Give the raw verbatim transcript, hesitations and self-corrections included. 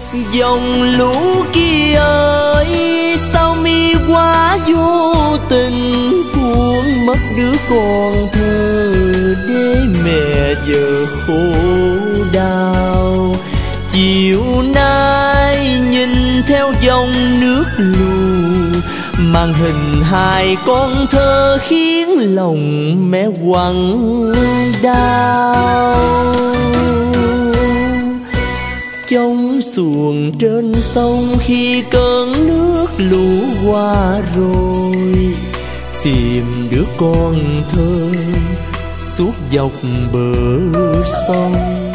Dòng lũ kia ơi, sao mi quá vô tình, buông mất đứa con thơ để mẹ vợ khổ đau. Chiều nay nhìn theo dòng nước lù, màn hình hai con thơ khiến lòng mẹ quặn đau. Trong xuồng trên sông khi cơn nước lũ qua rồi, tìm đứa con thơ suốt dọc bờ sông.